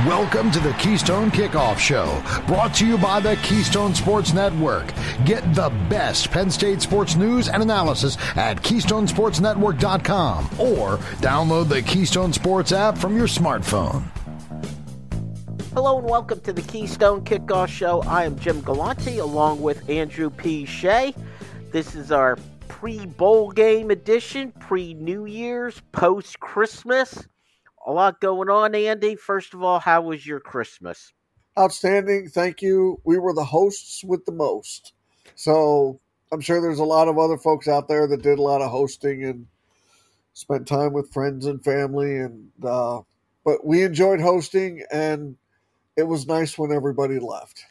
Welcome to the Keystone Kickoff Show, brought to you by the Keystone Sports Network. Get the best Penn State sports news and analysis at KeystonesportsNetwork.com or download the Keystone Sports app from your smartphone. Hello and welcome to the Keystone Kickoff Show. I am Jim Galante along with Andrew P. Shea. This is our pre-bowl game edition, pre-New Year's, post-Christmas. A lot going on, Andy. First of all, how was your Christmas? Outstanding. Thank you. We were the hosts with the most. So I'm sure there's a lot of other folks out there that did a lot of hosting and spent time with friends and family. But we enjoyed hosting, and it was nice when everybody left.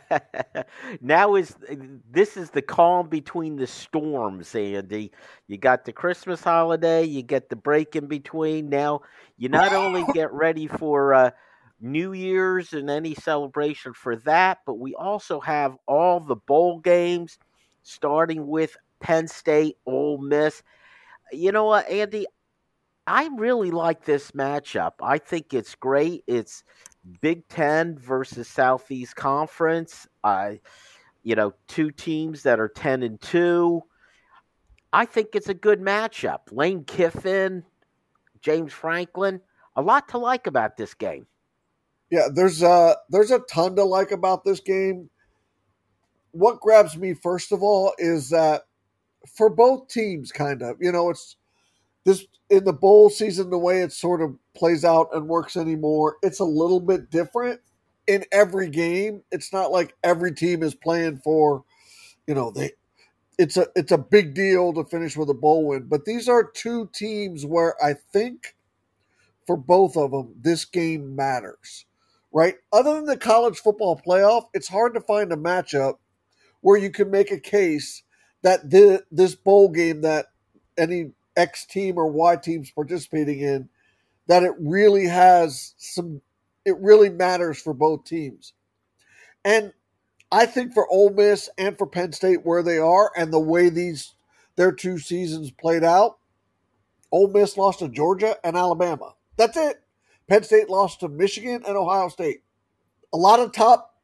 This is the calm between the storms, Andy. You got the Christmas holiday, you get the break in between. Now you not only get ready for New Year's and any celebration for that, but we also have all the bowl games, starting with Penn State, Ole Miss. You know what, Andy? I really like this matchup. I think it's great. It's Big Ten versus Southeast Conference. Two teams that are 10-2. I think it's a good matchup. Lane Kiffin, James Franklin, a lot to like about this game. Yeah, there's a ton to like about this game. What grabs me first of all is that for both teams, it's this in the bowl season, the way it sort of plays out and works anymore, it's a little bit different in every game. It's not like every team is playing for, it's a big deal to finish with a bowl win. But these are two teams where I think for both of them, this game matters, right? Other than the college football playoff, it's hard to find a matchup where you can make a case that this bowl game that any X team or Y teams participating in, that it really matters for both teams. And I think for Ole Miss and for Penn State where they are and the way their two seasons played out, Ole Miss lost to Georgia and Alabama. That's it. Penn State lost to Michigan and Ohio State. A lot of top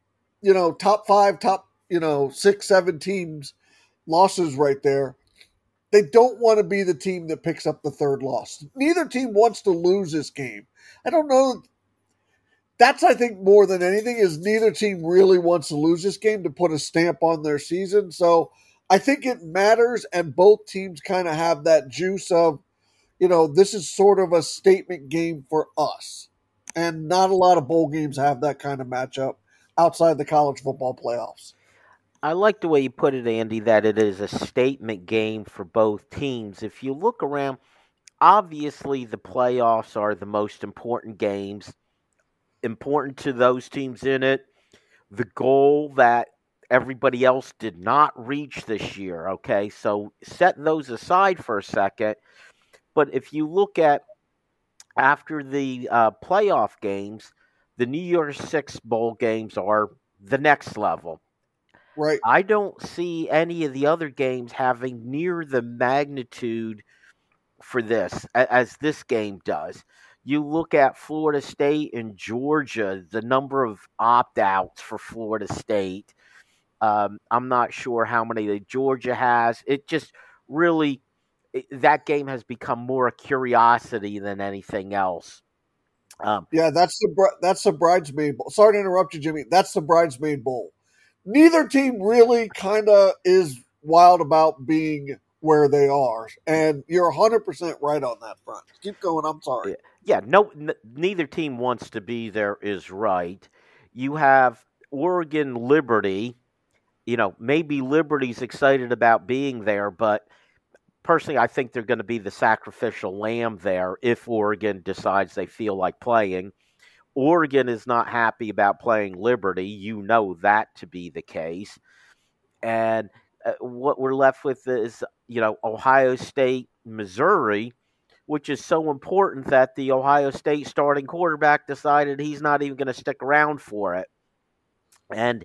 5, top 6, 7 teams losses right there. They don't want to be the team that picks up the third loss. Neither team wants to lose this game. I don't know. That's, I think, more than anything, is neither team really wants to lose this game to put a stamp on their season. So I think it matters, and both teams kind of have that juice of, this is sort of a statement game for us. And not a lot of bowl games have that kind of matchup outside the college football playoffs. I like the way you put it, Andy, that it is a statement game for both teams. If you look around, obviously the playoffs are the most important games, important to those teams in it. The goal that everybody else did not reach this year, okay? So set those aside for a second. But if you look at after the playoff games, the New Year's Six bowl games are the next level. Right. I don't see any of the other games having near the magnitude for this as this game does. You look at Florida State and Georgia, the number of opt-outs for Florida State. I'm not sure how many Georgia has. It just really, that game has become more a curiosity than anything else. That's the Bridesmaid Bowl. Sorry to interrupt you, Jimmy. That's the Bridesmaid Bowl. Neither team really kind of is wild about being where they are, and you're 100% right on that front. Keep going. I'm sorry. Yeah, neither team wants to be there is right. You have Oregon Liberty. Maybe Liberty's excited about being there, but personally, I think they're going to be the sacrificial lamb there if Oregon decides they feel like playing. Oregon is not happy about playing Liberty. You know that to be the case. And what we're left with is, Ohio State, Missouri, which is so important that the Ohio State starting quarterback decided he's not even going to stick around for it. And,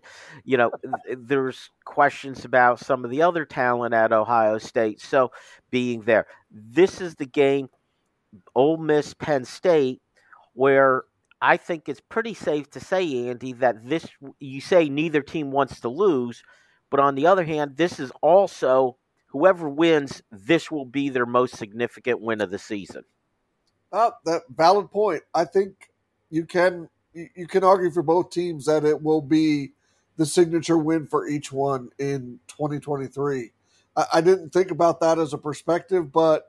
there's questions about some of the other talent at Ohio State. So being there, this is the game, Ole Miss, Penn State, where I think it's pretty safe to say, Andy, that you say neither team wants to lose, but on the other hand, this is also whoever wins, this will be their most significant win of the season. That valid point. I think you can argue for both teams that it will be the signature win for each one in 2023. I didn't think about that as a perspective, but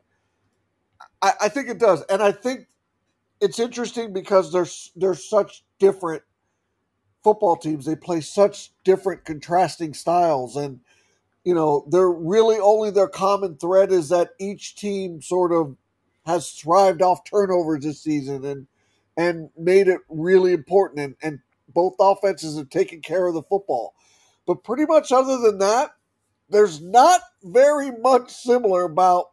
I think it does. And I think it's interesting because they're such different football teams. They play such different contrasting styles. And, they're really only their common thread is that each team sort of has thrived off turnovers this season and made it really important. And both offenses have taken care of the football. But pretty much other than that, there's not very much similar about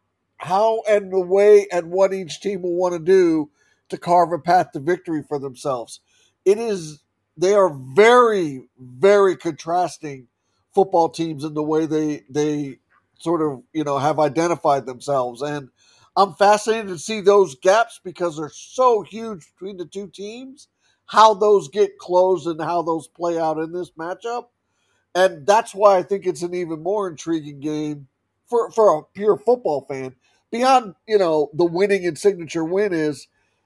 how and the way and what each team will want to do to carve a path to victory for themselves. They are very, very contrasting football teams in the way they sort of, have identified themselves. And I'm fascinated to see those gaps because they're so huge between the two teams, how those get closed and how those play out in this matchup. And that's why I think it's an even more intriguing game for a pure football fan. Beyond, the winning and signature win is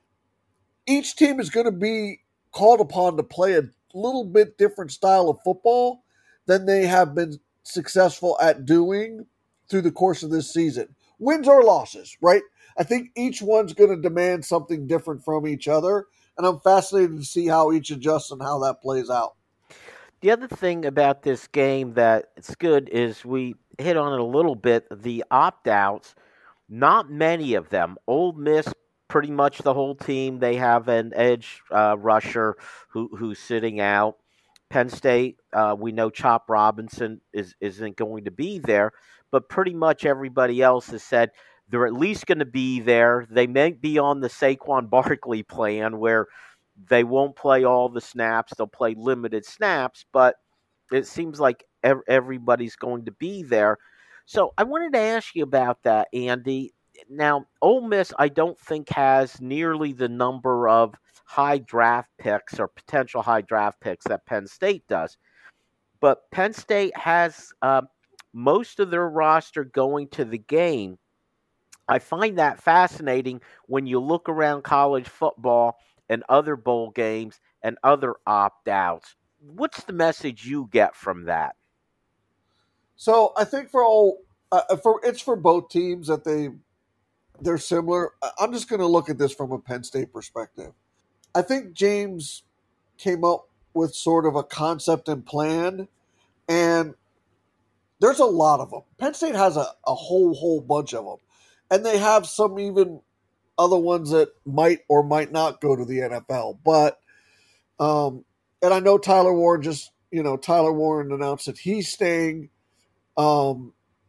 each team is going to be called upon to play a little bit different style of football than they have been successful at doing through the course of this season. Wins or losses, right? I think each one's going to demand something different from each other, and I'm fascinated to see how each adjusts and how that plays out. The other thing about this game that it's good is we hit on it a little bit, the opt-outs, not many of them. Ole Miss, pretty much the whole team, they have an edge rusher who's sitting out. Penn State, we know Chop Robinson isn't going to be there, but pretty much everybody else has said they're at least going to be there. They may be on the Saquon Barkley plan where they won't play all the snaps. They'll play limited snaps, but it seems like everybody's going to be there. So I wanted to ask you about that, Andy. Now, Ole Miss, I don't think has nearly the number of high draft picks or potential high draft picks that Penn State does. But Penn State has most of their roster going to the game. I find that fascinating when you look around college football and other bowl games and other opt-outs. What's the message you get from that? So I think it's for both teams that they're similar. I'm just going to look at this from a Penn State perspective. I think James came up with sort of a concept and plan, and there's a lot of them. Penn State has a whole bunch of them, and they have some even other ones that might or might not go to the NFL. But and I know Tyler Warren announced that he's staying. But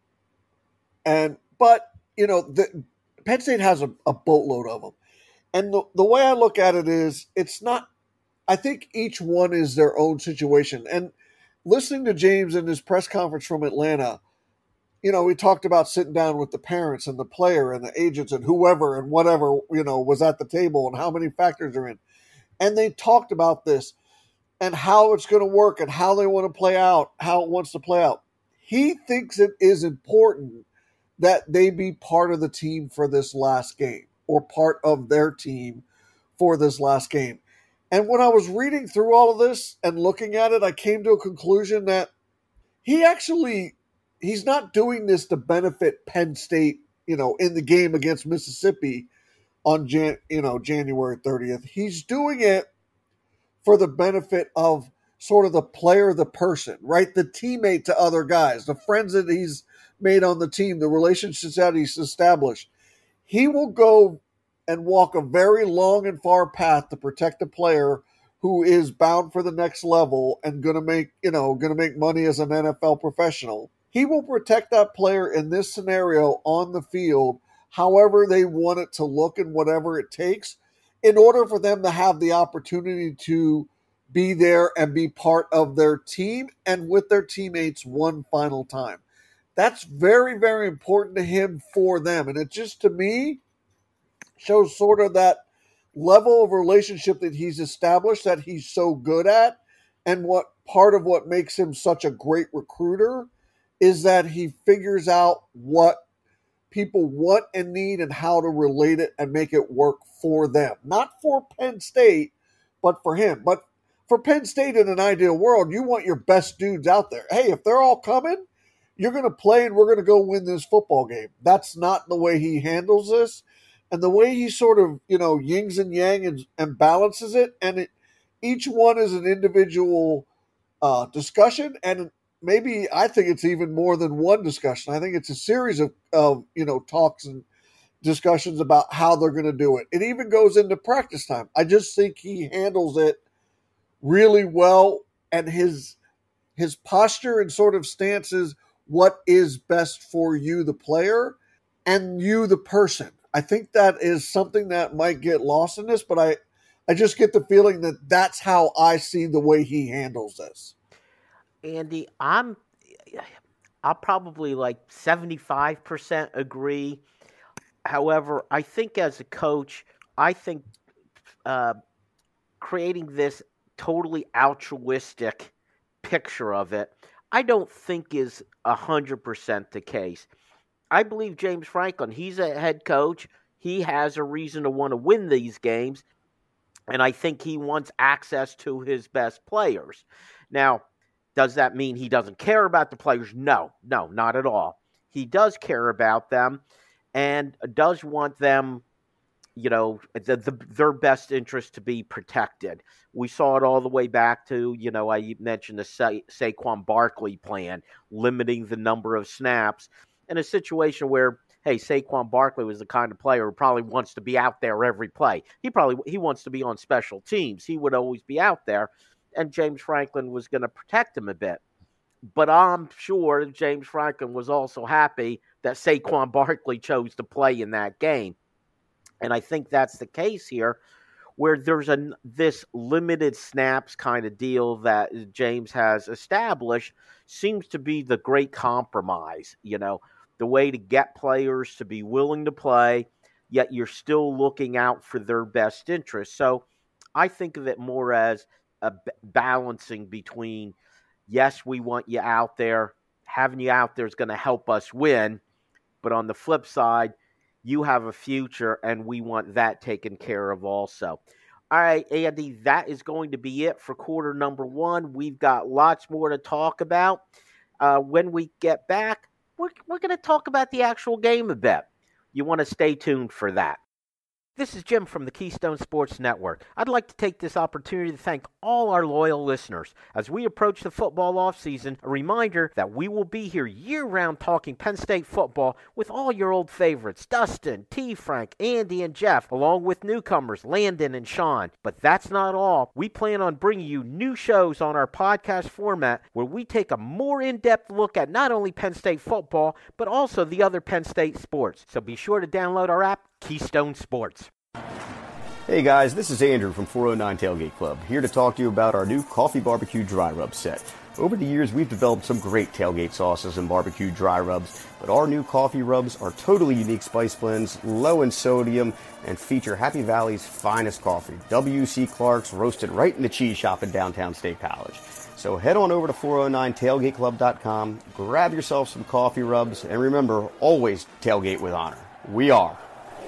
Penn State has a boatload of them. And the way I look at it is, it's not, I think each one is their own situation. And listening to James in his press conference from Atlanta, we talked about sitting down with the parents and the player and the agents and whoever and whatever, was at the table and how many factors are in. And they talked about this and how it's going to work and how they want to play out, how it wants to play out. He thinks it is important that they be part of the team for this last game or part of their team for this last game. And when I was reading through all of this and looking at it, I came to a conclusion that he's not doing this to benefit Penn State, in the game against Mississippi on January 30th. He's doing it for the benefit of sort of the player, the person, right? The teammate to other guys, the friends that he's made on the team, the relationships that he's established. He will go and walk a very long and far path to protect a player who is bound for the next level and going to make money as an NFL professional. He will protect that player in this scenario on the field, however they want it to look and whatever it takes, in order for them to have the opportunity to be there and be part of their team and with their teammates one final time. That's very, very important to him for them. And it just, to me, shows sort of that level of relationship that he's established that he's so good at, and what part of what makes him such a great recruiter is that he figures out what people want and need and how to relate it and make it work for them. Not for Penn State, but for him. But for Penn State, in an ideal world, you want your best dudes out there. Hey, if they're all coming, you're going to play and we're going to go win this football game. That's not the way he handles this. And the way he sort of, yings and yang and balances it, and each one is an individual discussion, and maybe I think it's even more than one discussion. I think it's a series of talks and discussions about how they're going to do it. It even goes into practice time. I just think he handles it really well, and his posture and sort of stance is what is best for you, the player, and you, the person. I think that is something that might get lost in this, but I just get the feeling that that's how I see the way he handles this. Andy, I'll probably like 75% agree. However, I think as a coach, creating this totally altruistic picture of it, I don't think is 100% the case. I believe James Franklin, he's a head coach. He has a reason to want to win these games, and I think he wants access to his best players. Now, does that mean he doesn't care about the players? No, not at all. He does care about them and does want them, their best interest to be protected. We saw it all the way back to, I mentioned the Saquon Barkley plan, limiting the number of snaps in a situation where, hey, Saquon Barkley was the kind of player who probably wants to be out there every play. He wants to be on special teams. He would always be out there. And James Franklin was going to protect him a bit. But I'm sure James Franklin was also happy that Saquon Barkley chose to play in that game. And I think that's the case here, where there's this limited snaps kind of deal that James has established seems to be the great compromise, the way to get players to be willing to play, yet you're still looking out for their best interests. So I think of it more as a balancing between, yes, we want you out there. Having you out there is going to help us win. But on the flip side, you have a future, and we want that taken care of also. All right, Andy, that is going to be it for quarter number one. We've got lots more to talk about. When we get back, we're going to talk about the actual game a bit. You want to stay tuned for that. This is Jim from the Keystone Sports Network. I'd like to take this opportunity to thank all our loyal listeners. As we approach the football offseason, a reminder that we will be here year-round talking Penn State football with all your old favorites, Dustin, T. Frank, Andy, and Jeff, along with newcomers, Landon and Sean. But that's not all. We plan on bringing you new shows on our podcast format where we take a more in-depth look at not only Penn State football, but also the other Penn State sports. So be sure to download our app, Keystone Sports. Hey guys, this is Andrew from 409 Tailgate Club, here to talk to you about our new Coffee Barbecue Dry Rub set. Over the years, we've developed some great tailgate sauces and barbecue dry rubs, but our new coffee rubs are totally unique spice blends, low in sodium, and feature Happy Valley's finest coffee, W.C. Clark's, roasted right in the cheese shop in downtown State College. So head on over to 409tailgateclub.com, grab yourself some coffee rubs, and remember, always tailgate with honor. We are.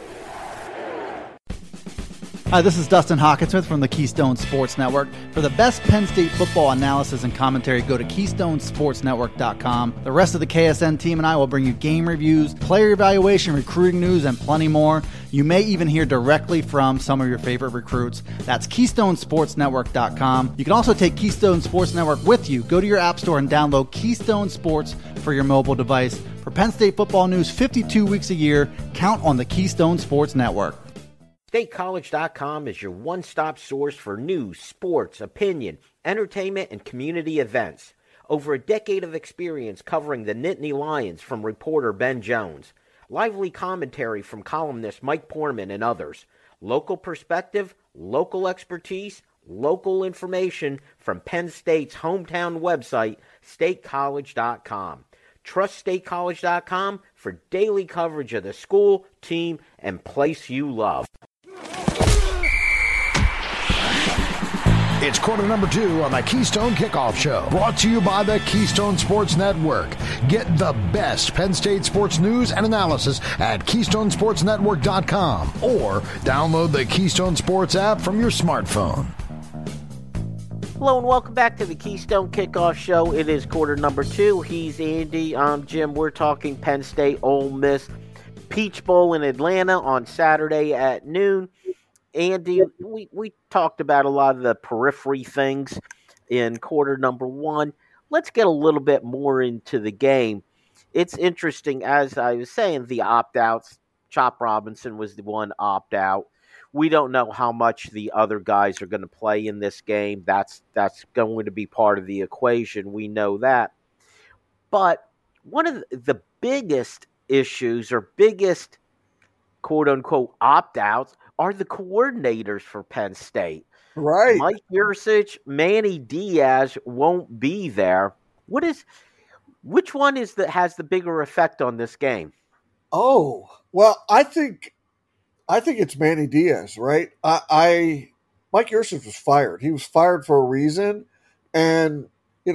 Hi, this is Dustin Hawkinsmith from the Keystone Sports Network. For the best Penn State football analysis and commentary, go to KeystoneSportsNetwork.com. The rest of the KSN team and I will bring you game reviews, player evaluation, recruiting news, and plenty more. You may even hear directly from some of your favorite recruits. That's KeystoneSportsNetwork.com. You can also take Keystone Sports Network with you. Go to your app store and download Keystone Sports for your mobile device. For Penn State football news 52 weeks a year, count on the Keystone Sports Network. StateCollege.com is your one-stop source for news, sports, opinion, entertainment, and community events. Over a decade of experience covering the Nittany Lions from reporter Ben Jones. Lively commentary from columnist Mike Poorman and others. Local perspective, local expertise, local information from Penn State's hometown website, StateCollege.com. Trust StateCollege.com for daily coverage of the school, team, and place you love. It's quarter number 2 on the Keystone Kickoff Show, brought to you by the Keystone Sports Network. Get the best Penn State sports news and analysis at KeystonesportsNetwork.com or download the Keystone Sports app from your smartphone. Hello and welcome back to the Keystone Kickoff Show. It is quarter number 2. He's Andy. I'm Jim. We're talking Penn State, Ole Miss, Peach Bowl in Atlanta on Saturday at noon. Andy, we talked about a lot of the periphery things in quarter number 1. Let's get a little bit more into the game. It's interesting, as I was saying, the opt-outs. Chop Robinson was the one opt-out. We don't know how much the other guys are going to play in this game. That's going to be part of the equation. We know that. But one of the biggest issues or biggest quote-unquote opt-outs are the coordinators for Penn State. Right. Mike Yurcich, Manny Diaz won't be there. Which one has the bigger effect on this game? Oh, well, I think it's Manny Diaz, right? Mike Yurcich was fired. He was fired for a reason, and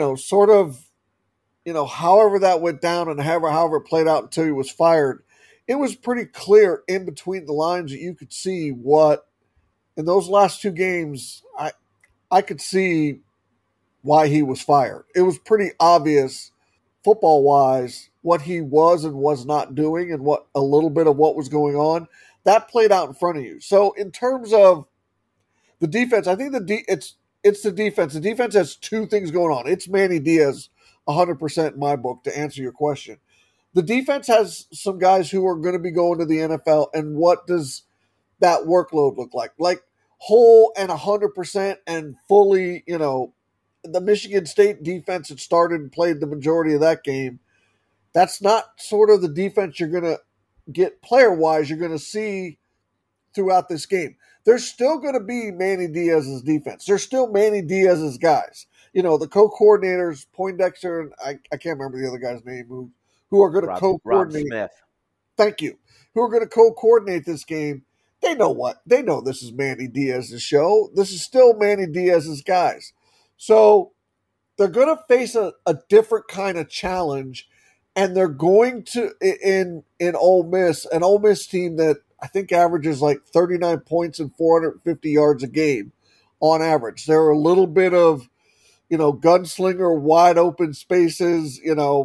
however that went down and however it played out until he was fired, it was pretty clear in between the lines that you could see what in those last 2 games. I could see why he was fired. It was pretty obvious football wise what he was and was not doing, and what a little bit of what was going on that played out in front of you. So in terms of the defense, I think it's the defense. The defense has 2 things going on. It's Manny Diaz 100% in my book, to answer your question. The defense has some guys who are going to be going to the NFL, and what does that workload look like? Like whole and 100% and fully, the Michigan State defense that started and played the majority of that game, that's not sort of the defense you're going to get player-wise you're going to see throughout this game. There's still going to be Manny Diaz's defense. There's still Manny Diaz's guys. The co-coordinators, Poindexter, and I can't remember the other guy's name, who are going to co-coordinate. Rob Smith. Thank you. Who are going to co-coordinate this game. They know what. They know this is Manny Diaz's show. This is still Manny Diaz's guys. So they're going to face a different kind of challenge, and they're going to, in Ole Miss, an Ole Miss team that I think averages like 39 points and 450 yards a game on average. There are a little bit of, gunslinger, wide open spaces,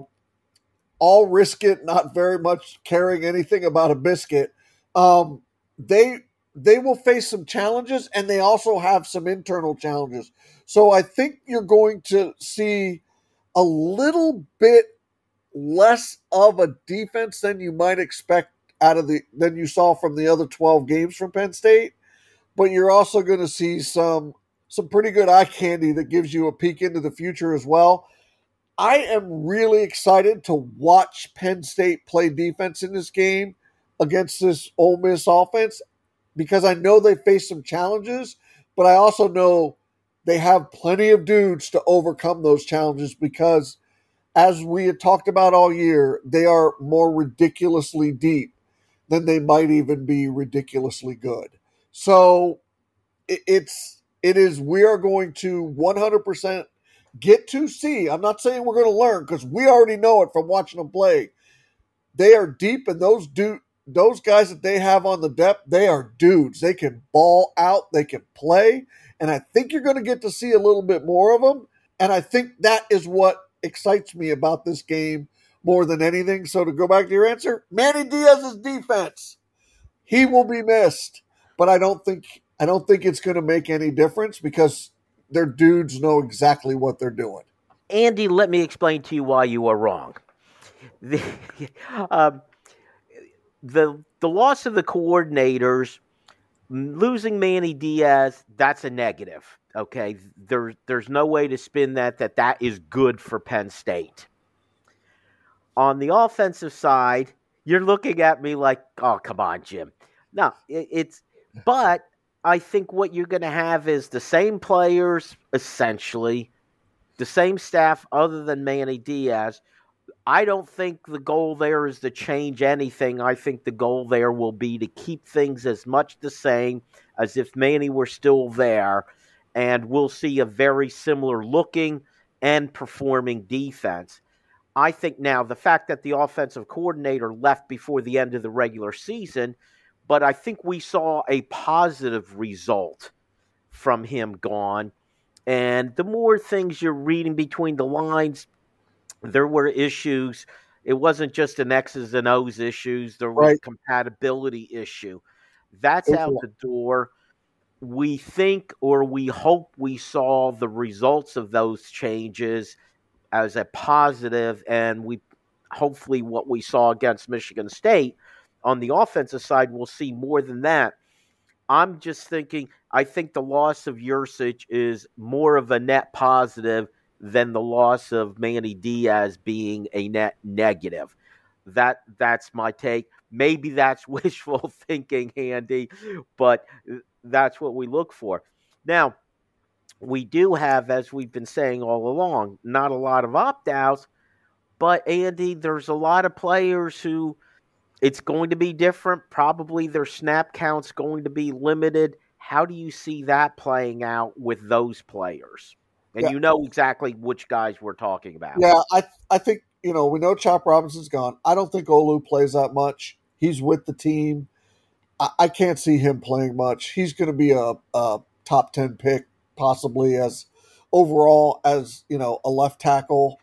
all risk it, not very much caring anything about a biscuit. They will face some challenges, and they also have some internal challenges. So I think you're going to see a little bit less of a defense than you might expect than you saw from the other 12 games from Penn State. But you're also going to see some pretty good eye candy that gives you a peek into the future as well. I am really excited to watch Penn State play defense in this game against this Ole Miss offense, because I know they face some challenges, but I also know they have plenty of dudes to overcome those challenges, because as we had talked about all year, they are more ridiculously deep than they might even be ridiculously good. So we are going to 100% get to see. I'm not saying we're going to learn, because we already know it from watching them play. They are deep, and those guys that they have on the depth, they are dudes. They can ball out, they can play, and I think you're going to get to see a little bit more of them. And I think that is what excites me about this game more than anything. So to go back to your answer, Manny Diaz's defense, he will be missed, but I don't think it's going to make any difference, because their dudes know exactly what they're doing. Andy, let me explain to you why you are wrong. The loss of the coordinators, losing Manny Diaz, that's a negative. Okay, there's no way to spin that is good for Penn State. On the offensive side, you're looking at me like, oh, come on, Jim. No, but I think what you're going to have is the same players, essentially, the same staff other than Manny Diaz. I don't think the goal there is to change anything. I think the goal there will be to keep things as much the same as if Manny were still there, and we'll see a very similar looking and performing defense. I think now the fact that the offensive coordinator left before the end of the regular season, but I think we saw a positive result from him gone. And the more things you're reading between the lines, there were issues. It wasn't just an X's and O's issues. There was Right. a compatibility issue. That's out the door. We think, or we hope, we saw the results of those changes as a positive, and we hopefully what we saw against Michigan State on the offensive side, we'll see more than that. I'm just thinking, I think the loss of Yurcich is more of a net positive than the loss of Manny Diaz being a net negative. That's my take. Maybe that's wishful thinking, Andy, but that's what we look for. Now, we do have, as we've been saying all along, not a lot of opt-outs, but Andy, there's a lot of players who it's going to be different. Probably their snap count's going to be limited. How do you see that playing out with those players? And you know exactly which guys we're talking about. Yeah, I think, we know Chop Robinson's gone. I don't think Olu plays that much. He's with the team. I can't see him playing much. He's going to be a top 10 pick, possibly as overall as, a left tackle.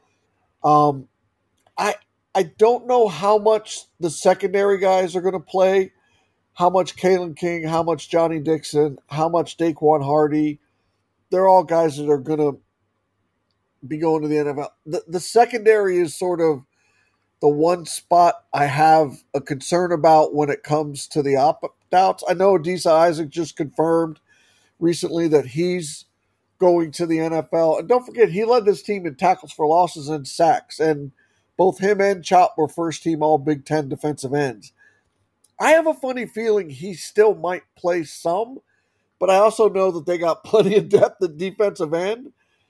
I don't know how much the secondary guys are going to play, how much Kalen King, how much Johnny Dixon, how much Daquan Hardy. They're all guys that are going to be going to the NFL. The secondary is sort of the one spot I have a concern about when it comes to the opt-outs. I know Adisa Isaac just confirmed recently that he's going to the NFL. And don't forget, he led this team in tackles for losses and sacks. And both him and Chop were first-team All-Big Ten defensive ends. I have a funny feeling he still might play some, but I also know that they got plenty of depth at defensive end.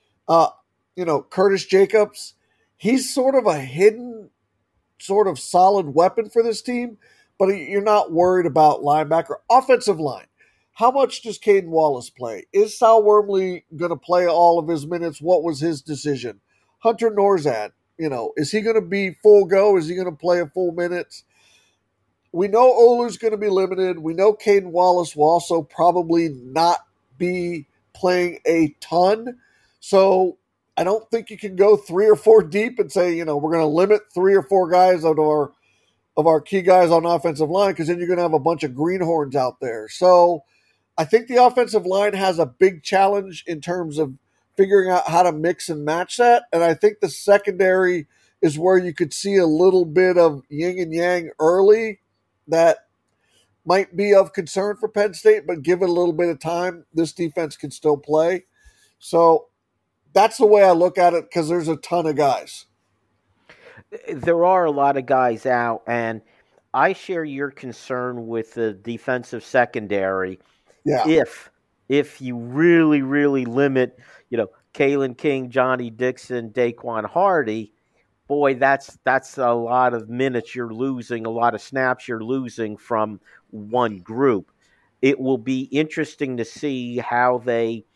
Curtis Jacobs, he's sort of a hidden, sort of solid weapon for this team, but you're not worried about linebacker. Offensive line, how much does Caden Wallace play? Is Sal Wormley going to play all of his minutes? What was his decision? Hunter Norzad, is he going to be full go? Is he going to play a full minutes? We know Olu's going to be limited. We know Caden Wallace will also probably not be playing a ton. So I don't think you can go 3 or 4 deep and say, we're going to limit 3 or 4 guys of our key guys on offensive line, because then you're going to have a bunch of greenhorns out there. So I think the offensive line has a big challenge in terms of figuring out how to mix and match that. And I think the secondary is where you could see a little bit of yin and yang early that might be of concern for Penn State, but give it a little bit of time, this defense can still play. So that's the way I look at it, because there's a ton of guys. There are a lot of guys out, and I share your concern with the defensive secondary. Yeah. If you really, really limit, Kalen King, Johnny Dixon, Daquan Hardy, boy, that's a lot of minutes you're losing, a lot of snaps you're losing from one group. It will be interesting to see how they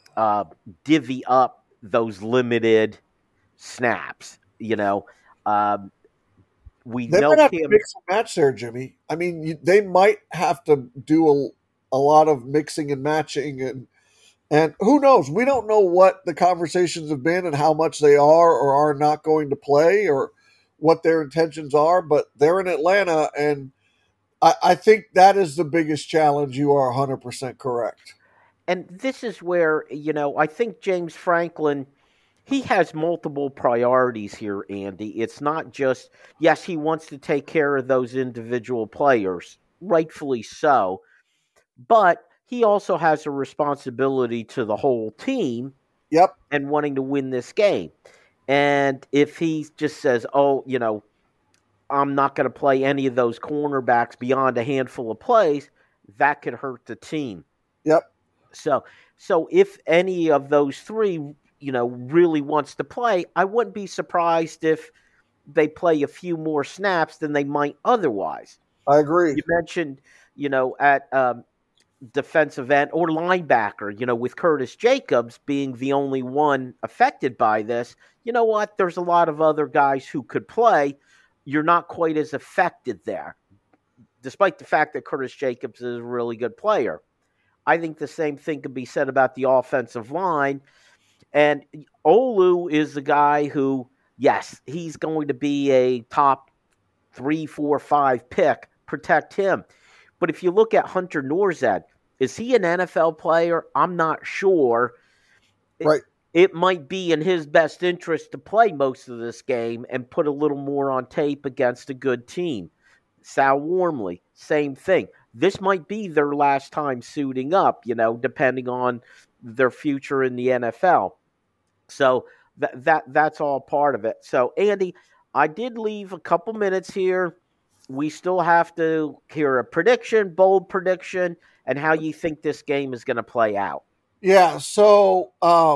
divvy up those limited snaps. We they know might have to mix and match there, Jimmy. I mean, they might have to do a lot of mixing and matching, and who knows? We don't know what the conversations have been and how much they are or are not going to play or what their intentions are, but they're in Atlanta, and I think that is the biggest challenge. You are 100% correct. And this is where, I think James Franklin, he has multiple priorities here, Andy. It's not just, yes, he wants to take care of those individual players, rightfully so, but he also has a responsibility to the whole team. Yep. And wanting to win this game. And if he just says, I'm not going to play any of those cornerbacks beyond a handful of plays, that could hurt the team. Yep. So if any of those 3, really wants to play, I wouldn't be surprised if they play a few more snaps than they might otherwise. I agree. You mentioned, at defensive end or linebacker, with Curtis Jacobs being the only one affected by this, you know what? There's a lot of other guys who could play. You're not quite as affected there, despite the fact that Curtis Jacobs is a really good player. I think the same thing could be said about the offensive line. And Olu is the guy who, yes, he's going to be a top 3, 4, 5 pick. Protect him. But if you look at Hunter Norzad, is he an NFL player? I'm not sure. Right. It might be in his best interest to play most of this game and put a little more on tape against a good team. Sal Wormley, same thing. This might be their last time suiting up, depending on their future in the NFL. So that's all part of it. So, Andy, I did leave a couple minutes here. We still have to hear a prediction, bold prediction, and how you think this game is going to play out. Yeah, so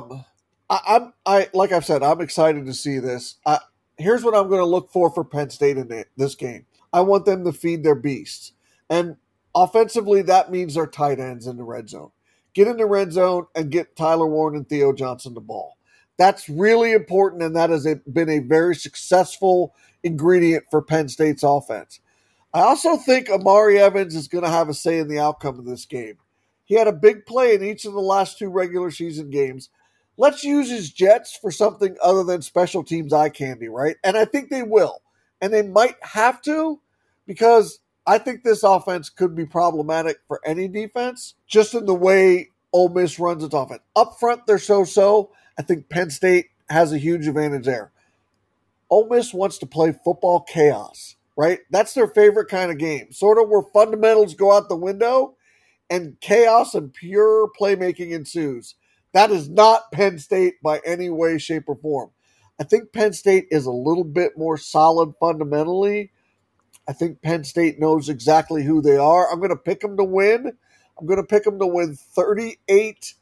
I like I've said, I'm excited to see this. Here's what I'm going to look for Penn State in this game. I want them to feed their beasts. And offensively, that means their tight ends in the red zone. Get in the red zone and get Tyler Warren and Theo Johnson the ball. That's really important, and that has been a very successful ingredient for Penn State's offense. I also think Amari Evans is going to have a say in the outcome of this game. He had a big play in each of the last 2 regular season games. Let's use his Jets for something other than special teams eye candy, right? And I think they will. And they might have to, because I think this offense could be problematic for any defense, just in the way Ole Miss runs its offense. Up front, they're so-so. I think Penn State has a huge advantage there. Ole Miss wants to play football chaos, right? That's their favorite kind of game, sort of where fundamentals go out the window and chaos and pure playmaking ensues. That is not Penn State by any way, shape, or form. I think Penn State is a little bit more solid fundamentally. I think Penn State knows exactly who they are. I'm going to pick them to win. I'm going to pick them to win 38-29.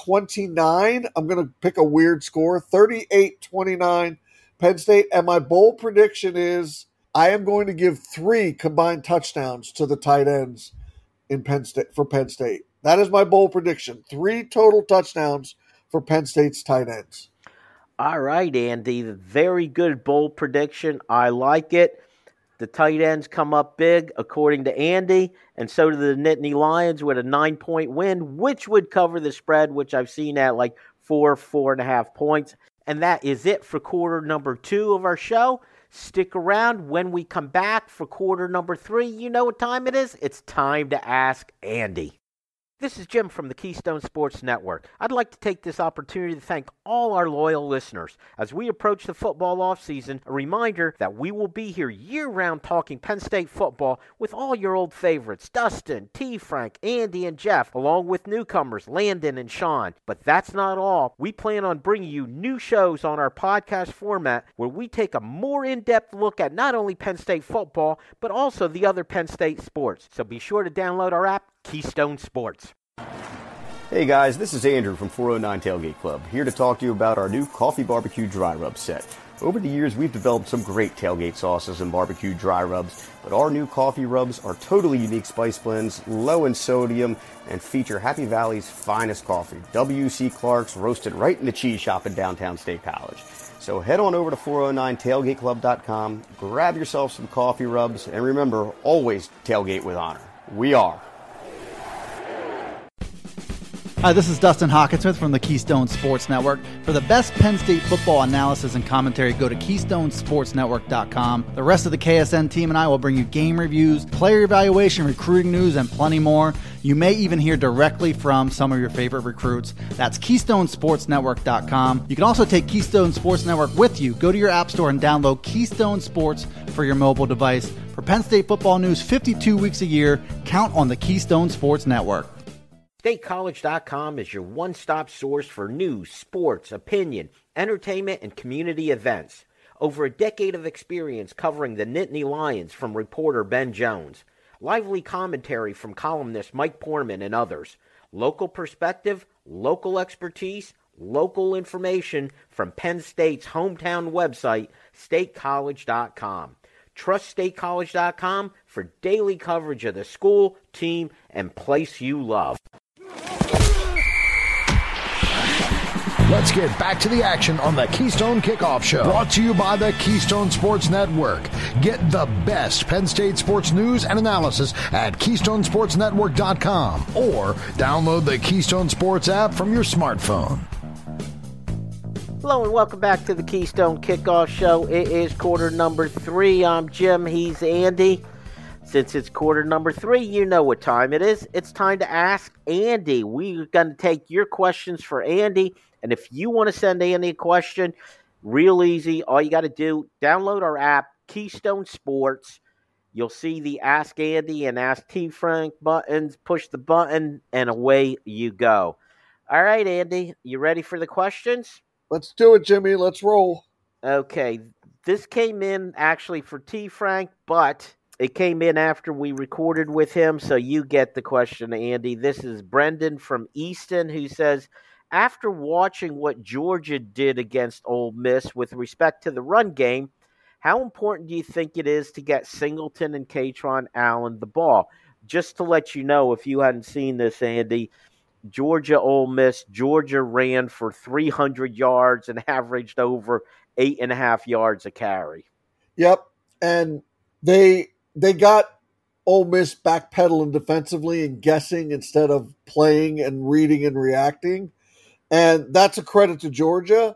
I'm going to pick a weird score, 38-29 Penn State. And my bold prediction is I am going to give 3 combined touchdowns to the tight ends in Penn State for Penn State. That is my bold prediction. 3 total touchdowns for Penn State's tight ends. All right, Andy. Very good bold prediction. I like it. The tight ends come up big, according to Andy, and so do the Nittany Lions with a 9-point win, which would cover the spread, which I've seen at like 4.5 points. And that is it for quarter number 2 of our show. Stick around. When we come back for quarter number 3, you know what time it is? It's time to ask Andy. This is Jim from the Keystone Sports Network. I'd like to take this opportunity to thank all our loyal listeners. As we approach the football offseason, a reminder that we will be here year-round talking Penn State football with all your old favorites, Dustin, T. Frank, Andy, and Jeff, along with newcomers, Landon and Sean. But that's not all. We plan on bringing you new shows on our podcast format where we take a more in-depth look at not only Penn State football, but also the other Penn State sports. So be sure to download our app, Keystone Sports. Hey guys, this is Andrew from 409 Tailgate Club, here to talk to you about our new Coffee Barbecue Dry Rub set. Over the years, we've developed some great tailgate sauces and barbecue dry rubs, but our new coffee rubs are totally unique spice blends, low in sodium, and feature Happy Valley's finest coffee, W.C. Clark's, roasted right in the cheese shop in downtown State College. So head on over to 409tailgateclub.com, grab yourself some coffee rubs, and remember, always tailgate with honor. We are. Hi, this is Dustin Hawkinsmith from the Keystone Sports Network. For the best Penn State football analysis and commentary, go to KeystoneSportsNetwork.com. The rest of the KSN team and I will bring you game reviews, player evaluation, recruiting news, and plenty more. You may even hear directly from some of your favorite recruits. That's KeystoneSportsNetwork.com. You can also take Keystone Sports Network with you. Go to your app store and download Keystone Sports for your mobile device. For Penn State football news 52 weeks a year, count on the Keystone Sports Network. StateCollege.com is your one-stop source for news, sports, opinion, entertainment, and community events. Over a decade of experience covering the Nittany Lions from reporter Ben Jones. Lively commentary from columnist Mike Poorman and others. Local perspective, local expertise, local information from Penn State's hometown website, StateCollege.com. TrustStateCollege.com for daily coverage of the school, team, and place you love. Let's get back to the action on the Keystone Kickoff Show. Brought to you by the Keystone Sports Network. Get the best Penn State sports news and analysis at KeystoneSportsNetwork.com or download the Keystone Sports app from your smartphone. Hello and welcome back to the Keystone Kickoff Show. It is quarter number 3. I'm Jim. He's Andy. Since it's quarter number 3, you know what time it is. It's time to ask Andy. We're going to take your questions for Andy. And if you want to send Andy a question, real easy. All you got to do, download our app, Keystone Sports. You'll see the Ask Andy and Ask T. Frank buttons. Push the button, and away you go. All right, Andy, you ready for the questions? Let's do it, Jimmy. Let's roll. Okay. This came in actually for T. Frank, but it came in after we recorded with him, so you get the question, Andy. This is Brendan from Easton who says, after watching what Georgia did against Ole Miss with respect to the run game, how important do you think it is to get Singleton and Katron Allen the ball? Just to let you know, if you hadn't seen this, Andy, Georgia, Ole Miss, Georgia ran for 300 yards and averaged over 8.5 yards a carry. Yep, and they got Ole Miss backpedaling defensively and guessing instead of playing and reading and reacting. And that's a credit to Georgia.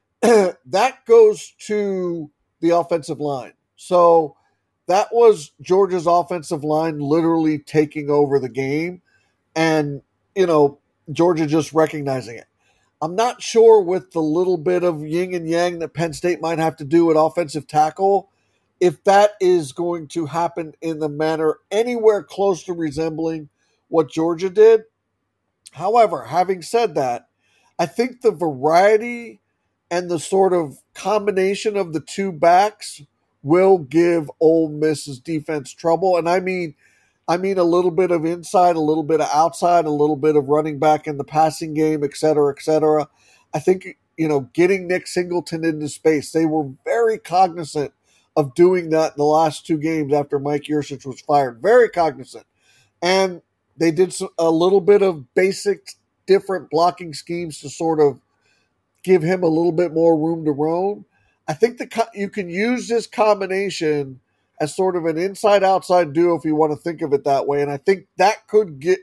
That goes to the offensive line. So that was Georgia's offensive line literally taking over the game. And, Georgia just recognizing it. I'm not sure with the little bit of yin and yang that Penn State might have to do at offensive tackle, if that is going to happen in the manner anywhere close to resembling what Georgia did. However, having said that, I think the variety and the sort of combination of the two backs will give Ole Miss's defense trouble. And I mean a little bit of inside, a little bit of outside, a little bit of running back in the passing game, et cetera, et cetera. I think, getting Nick Singleton into space, they were very cognizant of doing that in the last 2 games after Mike Yurcich was fired. Very cognizant. And they did a little bit of basic different blocking schemes to sort of give him a little bit more room to roam. I think you can use this combination as sort of an inside-outside duo if you want to think of it that way. And I think that could give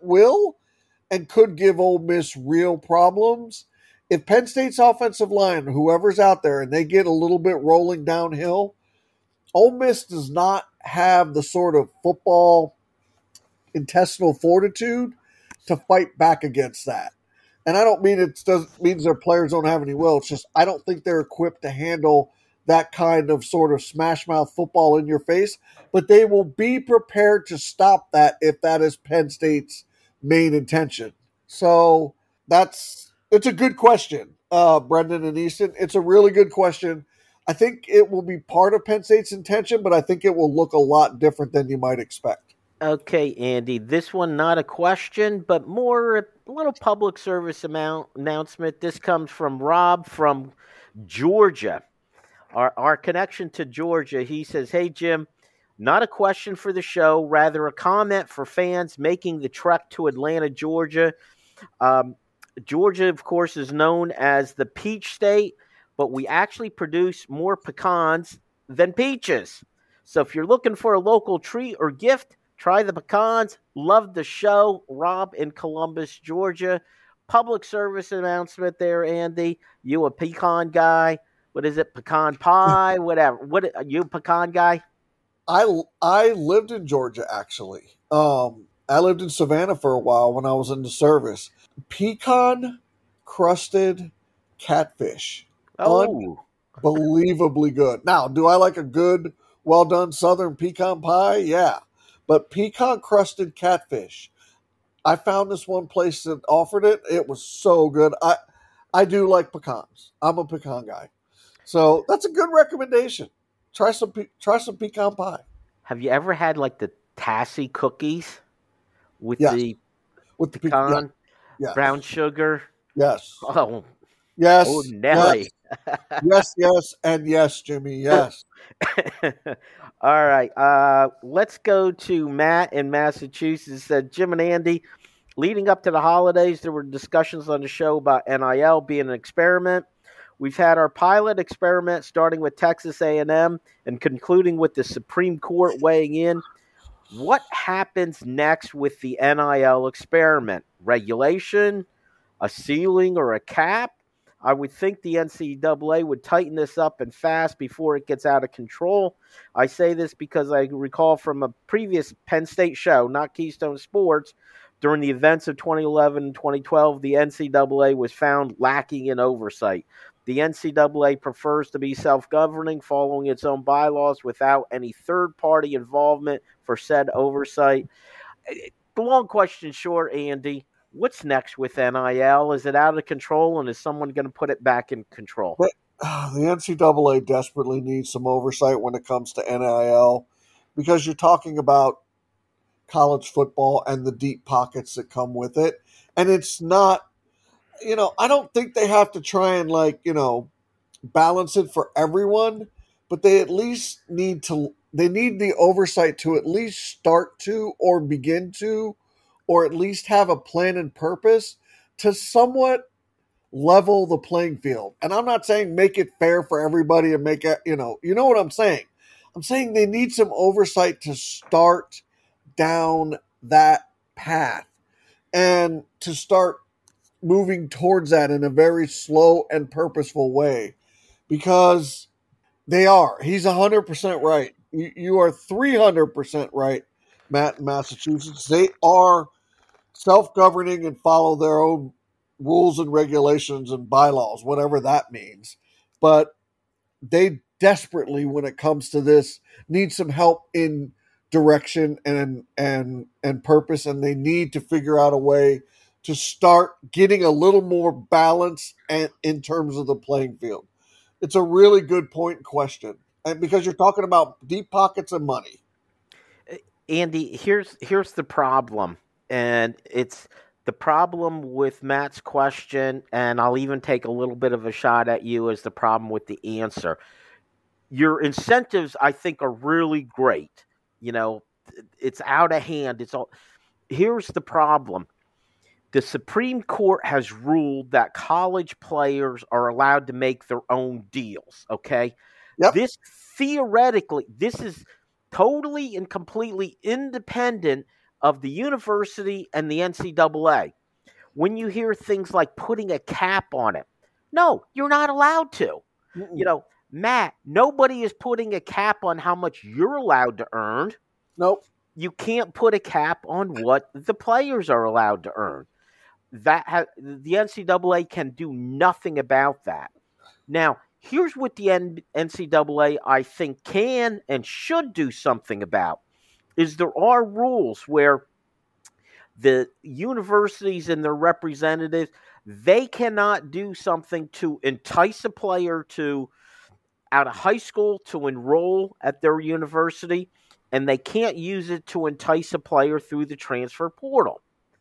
Ole Miss real problems. If Penn State's offensive line, whoever's out there, and they get a little bit rolling downhill, Ole Miss does not have the sort of football intestinal fortitude to fight back against that. And I don't mean means their players don't have any will. It's just I don't think they're equipped to handle that kind of sort of smash mouth football in your face. But they will be prepared to stop that if that is Penn State's main intention. So it's a good question, Brendan and Easton. It's a really good question. I think it will be part of Penn State's intention, but I think it will look a lot different than you might expect. Okay, Andy, this one not a question, but more a little public service announcement. This comes from Rob from Georgia. Our connection to Georgia, he says, hey, Jim, not a question for the show, rather a comment for fans making the trek to Atlanta, Georgia. Georgia, of course, is known as the Peach State, but we actually produce more pecans than peaches. So if you're looking for a local treat or gift, try the pecans. Love the show. Rob in Columbus, Georgia. Public service announcement there, Andy. You a pecan guy? What is it? Pecan pie? Whatever. What are you a pecan guy? I lived in Georgia, actually. I lived in Savannah for a while when I was in the service. Pecan crusted catfish. Oh. Unbelievably good. Now, do I like a good, well-done Southern pecan pie? Yeah. But pecan-crusted catfish. I found this one place that offered it. It was so good. I do like pecans. I'm a pecan guy. So that's a good recommendation. Try some pecan pie. Have you ever had like the Tassie cookies with the pecan, yes. brown sugar? Yes. Oh, yes. oh, Nelly. Yes, and yes, Jimmy, yes. All right. Let's go to Matt in Massachusetts. Said Jim and Andy, leading up to the holidays, there were discussions on the show about NIL being an experiment. We've had our pilot experiment starting with Texas A&M and concluding with the Supreme Court weighing in. What happens next with the NIL experiment? Regulation, a ceiling, or a cap? I would think the NCAA would tighten this up and fast before it gets out of control. I say this because I recall from a previous Penn State show, not Keystone Sports, during the events of 2011 and 2012, the NCAA was found lacking in oversight. The NCAA prefers to be self-governing, following its own bylaws without any third-party involvement for said oversight. The long question short, Andy, what's next with NIL? Is it out of control, and is someone going to put it back in control? But, the NCAA desperately needs some oversight when it comes to NIL, because you're talking about college football and the deep pockets that come with it. And it's not, I don't think they have to try and balance it for everyone, but they at least need the oversight to at least start to, or begin to, or at least have a plan and purpose to somewhat level the playing field. And I'm not saying make it fair for everybody and make it, you know what I'm saying. I'm saying they need some oversight to start down that path and to start moving towards that in a very slow and purposeful way, because he's 100% right. You are 300% right, Matt, in Massachusetts. They are self-governing and follow their own rules and regulations and bylaws, whatever that means. But they desperately, when it comes to this, need some help in direction and purpose, and they need to figure out a way to start getting a little more balance in terms of the playing field. It's a really good point and question, and because you're talking about deep pockets of money. Andy, here's the problem, and it's the problem with Matt's question, and I'll even take a little bit of a shot at you as the problem with the answer. Your incentives, I think, are really great. It's out of hand. Here's the problem. The Supreme Court has ruled that college players are allowed to make their own deals, okay? Yep. This is totally and completely independent of the university and the NCAA. When you hear things like putting a cap on it, no, you're not allowed to. Mm-mm. Matt, nobody is putting a cap on how much you're allowed to earn. Nope. You can't put a cap on what the players are allowed to earn. The NCAA can do nothing about that. Now, here's what the NCAA, I think, can and should do something about, is there are rules where the universities and their representatives, they cannot do something to entice a player to out of high school to enroll at their university, and they can't use it to entice a player through the transfer portal.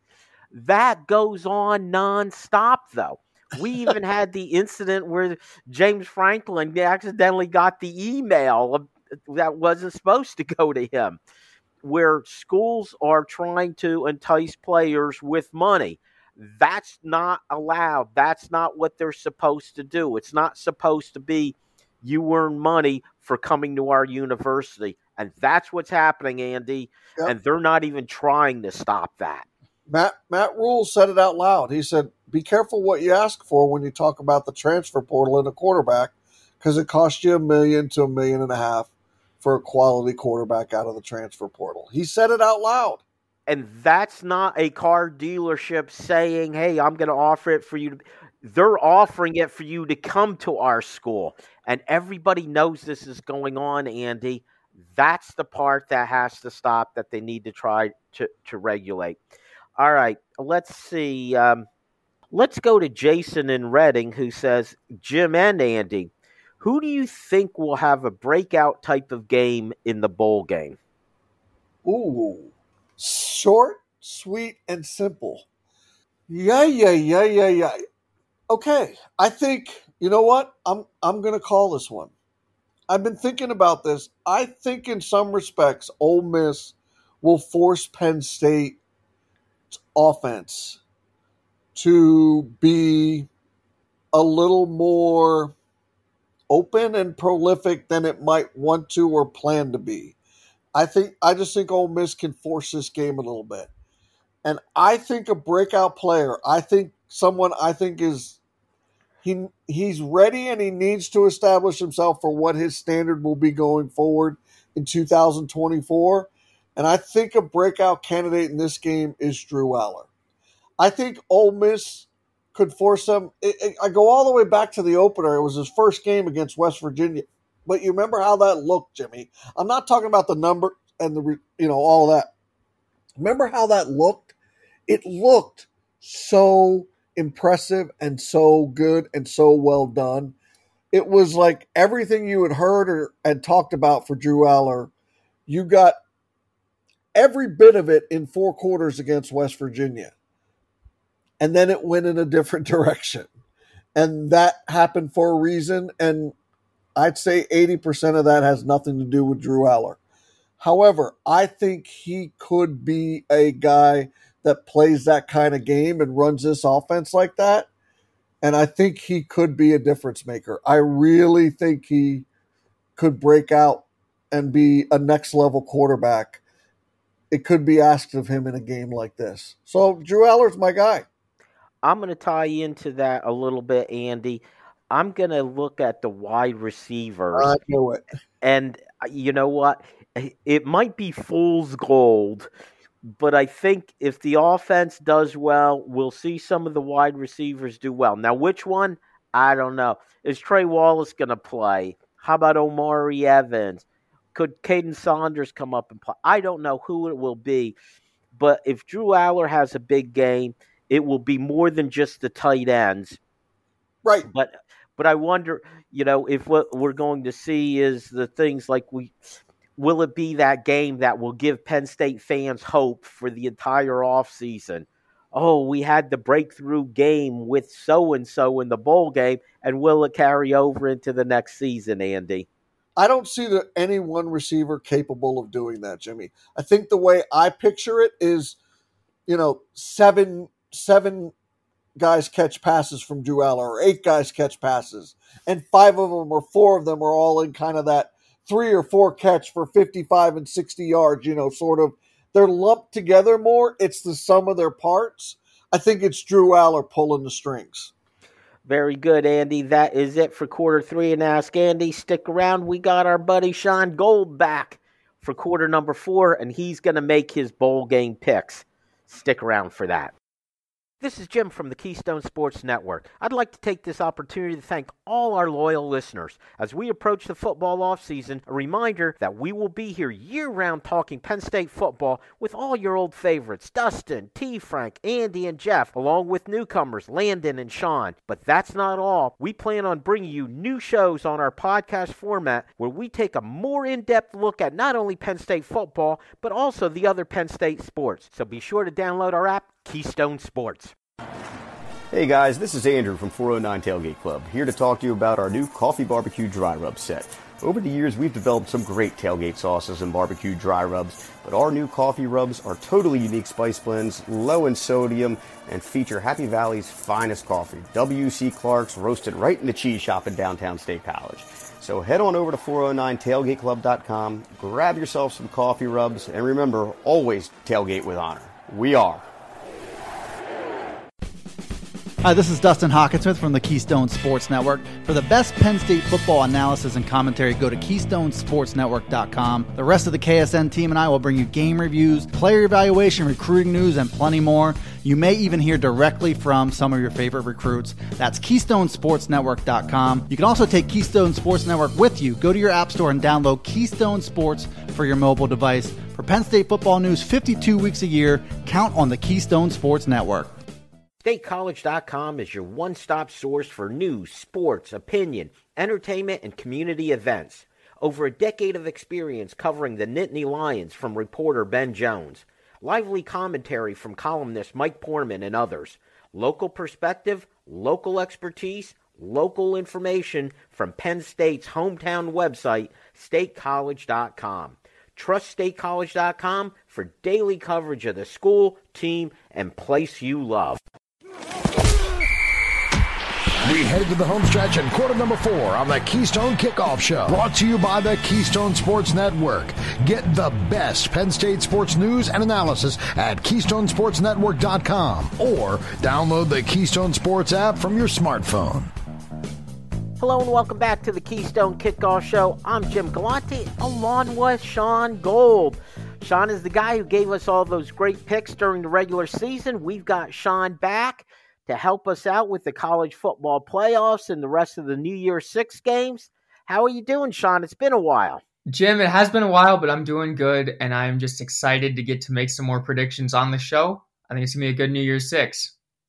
That goes on nonstop, though. We even had the incident where James Franklin accidentally got the email that wasn't supposed to go to him, where schools are trying to entice players with money. That's not allowed. That's not what they're supposed to do. It's not supposed to be you earn money for coming to our university. And that's what's happening, Andy. Yep. And they're not even trying to stop that. Matt Rule said it out loud. He said, be careful what you ask for when you talk about the transfer portal and a quarterback, because it costs you $1 million to $1.5 million for a quality quarterback out of the transfer portal. He said it out loud. And that's not a car dealership saying, hey, I'm going to offer it for you. They're offering it for you to come to our school. And everybody knows this is going on, Andy. That's the part that has to stop, that they need to try to regulate. All right, let's see. Let's go to Jason in Reading, who says, Jim and Andy, who do you think will have a breakout type of game in the bowl game? Ooh, short, sweet, and simple. Yeah. Okay, I think You know what? I'm going to call this one. I've been thinking about this. I think in some respects, Ole Miss will force Penn State's offense to be a little more open and prolific than it might want to or plan to be. I just think Ole Miss can force this game a little bit. And I think a breakout player, he's ready and he needs to establish himself for what his standard will be going forward in 2024. And I think a breakout candidate in this game is Drew Aller. I think Ole Miss could force them. I go all the way back to the opener. It was his first game against West Virginia. But you remember how that looked, Jimmy. I'm not talking about the number and all that. Remember how that looked? It looked so impressive and so good and so well done. It was like everything you had heard and talked about for Drew Aller. You got every bit of it in 4 quarters against West Virginia. And then it went in a different direction. And that happened for a reason. And I'd say 80% of that has nothing to do with Drew Aller. However, I think he could be a guy that plays that kind of game and runs this offense like that. And I think he could be a difference maker. I really think he could break out and be a next level quarterback. It could be asked of him in a game like this. So Drew Aller's my guy. I'm going to tie into that a little bit, Andy. I'm going to look at the wide receivers. I knew it. And you know what? It might be fool's gold, but I think if the offense does well, we'll see some of the wide receivers do well. Now, which one? I don't know. Is Trey Wallace going to play? How about Omari Evans? Could Caden Saunders come up and play? I don't know who it will be, but if Drew Aller has a big game, it will be more than just the tight ends. Right. But I wonder, if what we're going to see is the things like will it be that game that will give Penn State fans hope for the entire offseason? Oh, we had the breakthrough game with so-and-so in the bowl game, and will it carry over into the next season, Andy? I don't see any one receiver capable of doing that, Jimmy. I think the way I picture it is, seven guys catch passes from Drew Aller, or 8 guys catch passes, and 5 of them or 4 of them are all in kind of that 3 or 4 catch for 55 and 60 yards, sort of. They're lumped together more. It's the sum of their parts. I think it's Drew Aller pulling the strings. Very good, Andy. That is it for quarter 3 and Ask Andy. Stick around. We got our buddy Sean Gold back for quarter number 4, and he's going to make his bowl game picks. Stick around for that. This is Jim from the Keystone Sports Network. I'd like to take this opportunity to thank all our loyal listeners. As we approach the football offseason, a reminder that we will be here year-round talking Penn State football with all your old favorites, Dustin, T. Frank, Andy, and Jeff, along with newcomers, Landon and Sean. But that's not all. We plan on bringing you new shows on our podcast format where we take a more in-depth look at not only Penn State football, but also the other Penn State sports. So be sure to download our app, Keystone Sports. Hey guys, this is Andrew from 409 Tailgate Club, here to talk to you about our new Coffee Barbecue Dry Rub set. Over the years, we've developed some great tailgate sauces and barbecue dry rubs, but our new coffee rubs are totally unique spice blends, low in sodium, and feature Happy Valley's finest coffee, W.C. Clark's, roasted right in the cheese shop in downtown State College. So head on over to 409tailgateclub.com, grab yourself some coffee rubs, and remember, always tailgate with honor. We are. Hi, this is Dustin Hawkinsmith from the Keystone Sports Network. For the best Penn State football analysis and commentary, go to KeystoneSportsNetwork.com. The rest of the KSN team and I will bring you game reviews, player evaluation, recruiting news, and plenty more. You may even hear directly from some of your favorite recruits. That's KeystoneSportsNetwork.com. You can also take Keystone Sports Network with you. Go to your app store and download Keystone Sports for your mobile device. For Penn State football news 52 weeks a year, count on the Keystone Sports Network. StateCollege.com is your one-stop source for news, sports, opinion, entertainment, and community events. Over a decade of experience covering the Nittany Lions from reporter Ben Jones. Lively commentary from columnist Mike Poorman and others. Local perspective, local expertise, Local information from Penn State's hometown website, statecollege.com. Trust statecollege.com for daily coverage of the school, team, and place you love. We head to the home stretch in quarter number 4 on the Keystone Kickoff Show. Brought to you by the Keystone Sports Network. Get the best Penn State sports news and analysis at KeystonesportsNetwork.com or download the Keystone Sports app from your smartphone. Hello and welcome back to the Keystone Kickoff Show. I'm Jim Galante along with Sean Gold. Sean is the guy who gave us all those great picks during the regular season. We've got Sean back to help us out with the college football playoffs and the rest of the New Year's Six games. How are you doing, Sean? It's been a while. Jim, it has been a while, but I'm doing good, and I'm just excited to get to make some more predictions on the show. I think it's going to be a good New Year's Six.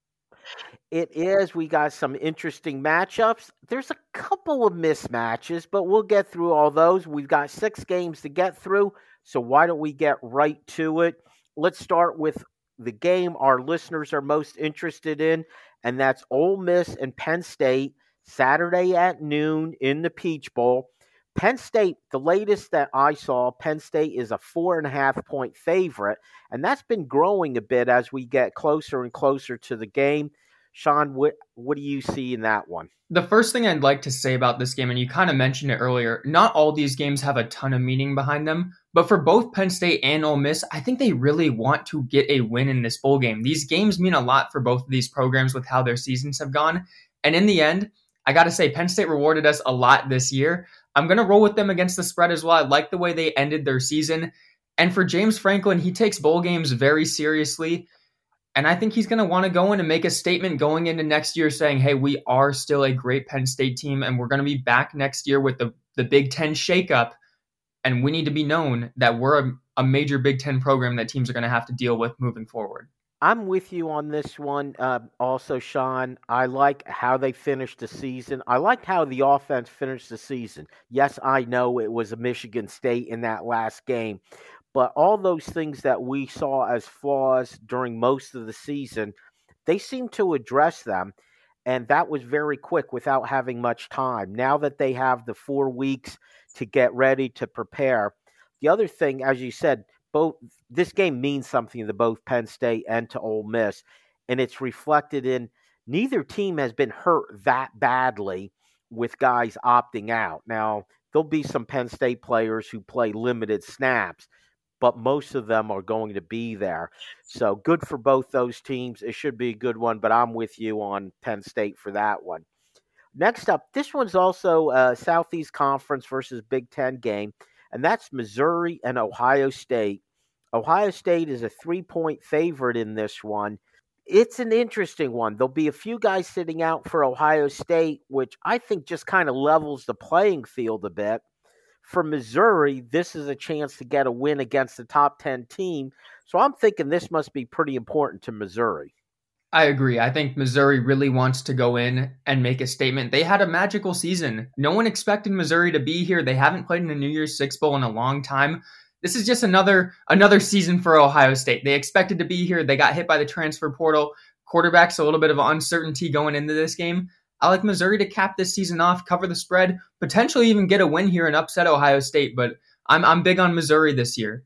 It is. We got some interesting matchups. There's a couple of mismatches, but we'll get through all those. We've got 6 games to get through, so why don't we get right to it? Let's start with the game our listeners are most interested in, and that's Ole Miss and Penn State, Saturday at noon in the Peach Bowl. Penn State, the latest that I saw, Penn State is a 4.5-point favorite, and that's been growing a bit as we get closer and closer to the game. Sean, what do you see in that one? The first thing I'd like to say about this game, and you kind of mentioned it earlier, not all these games have a ton of meaning behind them, but for both Penn State and Ole Miss, I think they really want to get a win in this bowl game. These games mean a lot for both of these programs with how their seasons have gone. And in the end, I got to say, Penn State rewarded us a lot this year. I'm going to roll with them against the spread as well. I like the way they ended their season. And for James Franklin, he takes bowl games very seriously. And I think he's going to want to go in and make a statement going into next year saying, hey, we are still a great Penn State team, and we're going to be back next year with the Big Ten shakeup. And we need to be known that we're a major Big Ten program that teams are going to have to deal with moving forward. I'm with you on this one. Also, Sean, I like how they finished the season. I liked how the offense finished the season. Yes, I know it was a Michigan State in that last game. But all those things that we saw as flaws during most of the season, they seem to address them. And that was very quick without having much time. Now that they have the 4 weeks to get ready to prepare. The other thing, as you said, this game means something to both Penn State and to Ole Miss. And it's reflected in neither team has been hurt that badly with guys opting out. Now, there'll be some Penn State players who play limited snaps, but most of them are going to be there. So good for both those teams. It should be a good one, but I'm with you on Penn State for that one. Next up, this one's also a Southeast Conference versus Big Ten game, and that's Missouri and Ohio State. Ohio State is a 3-point favorite in this one. It's an interesting one. There'll be a few guys sitting out for Ohio State, which I think just kind of levels the playing field a bit. For Missouri, this is a chance to get a win against the top 10 team. So I'm thinking this must be pretty important to Missouri. I agree. I think Missouri really wants to go in and make a statement. They had a magical season. No one expected Missouri to be here. They haven't played in a New Year's Six Bowl in a long time. This is just another season for Ohio State. They expected to be here. They got hit by the transfer portal. Quarterback's a little bit of uncertainty going into this game. I like Missouri to cap this season off, cover the spread, potentially even get a win here and upset Ohio State. But I'm big on Missouri this year.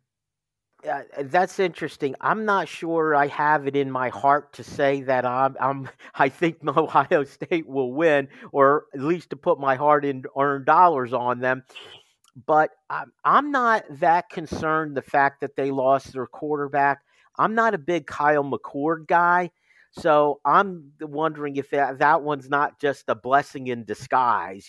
That's interesting. I'm not sure I have it in my heart to say that I think Ohio State will win, or at least to put my heart in earned dollars on them. But I'm not that concerned the fact that they lost their quarterback. I'm not a big Kyle McCord guy. So I'm wondering if that one's not just a blessing in disguise,